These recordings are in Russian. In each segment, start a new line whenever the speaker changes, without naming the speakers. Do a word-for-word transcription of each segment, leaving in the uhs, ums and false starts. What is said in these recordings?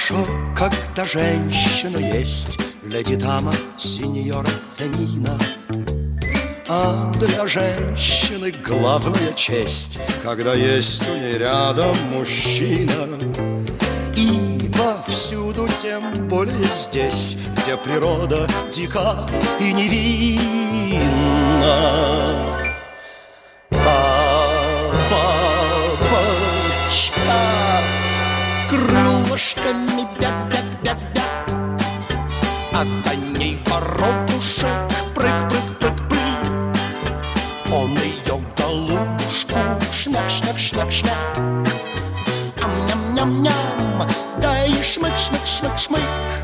хорошо, когда женщина есть, леди дама, сеньора Фемина. А для женщины главная честь, когда есть у ней рядом мужчина. Ибо всюду, тем более здесь, где природа дика и невинна, бабочка крылышками бя-бя-бя-бя, а за ней воробушек прыг-прыг-прыг-прыг. Он ее голубушку шмяк-шмяк-шмяк-шмяк, ам-ням-ням-ням, да и шмык-шмык-шмык-шмык.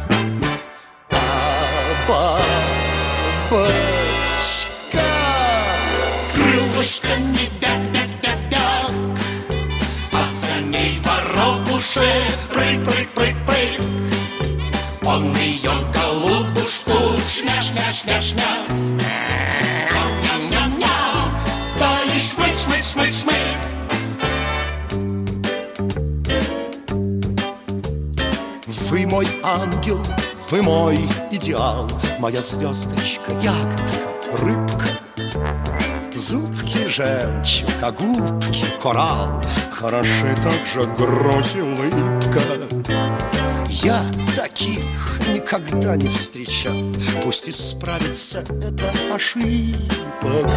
Бабочка крылышками бяк-бяк-бяк-бяк, а за ней воробушек прыг-прыг-прыг-прыг. Он ее голубушку шмяк-шмяк-шмяк-шмяк, ням-ням-ням, да и шмык-шмык-шмык-шмык. Вы мой ангел, вы мой идеал, моя звездочка, ягодка, рыбка. Зубки жемчуг, а губки коралл, хороши также грудь и улыбка. Я таких никогда не встречал, пусть исправится эта ошибка.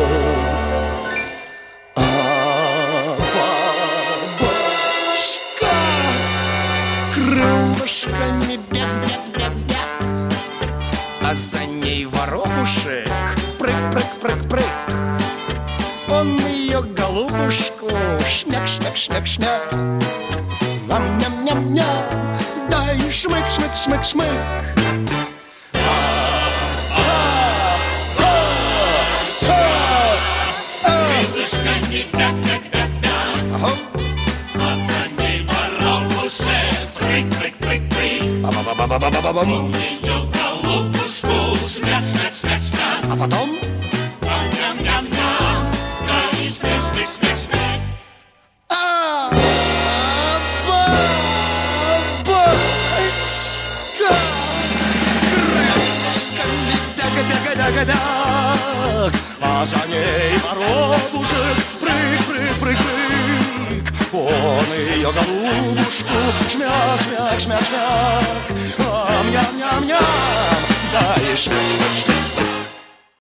Крылышками бяк-бяк-бяк-бяк, а за ней воробушек прыг-прыг-прыг-прыг. Он ее голубушку шмяк-шмяк-шмяк-шмяк, ням-ням-ням-ням, да и шмык-шмык-шмык-шмык.
Крылышками бяк-бяк-бяк-бяк, а за ней воробушек прыг-прыг-прыг-прыг.
Ба-ба-ба-ба-ба-ба-бам.
Он ее голубушку шмяк-шмяк-шмяк-шмяк,
А потом
ням-ням-ням, да и шмык-шмык-шмык-шмык.
а бабочка крылышками бяк-бяк-бяк-бяк, а за ней воробушек прыг-прыг-прыг-прыг. Он ее голубушку шмяк-шмяк-шмяк-шмяк, ам-ням-ням-ням, да и шмяк-шмяк-шмяк.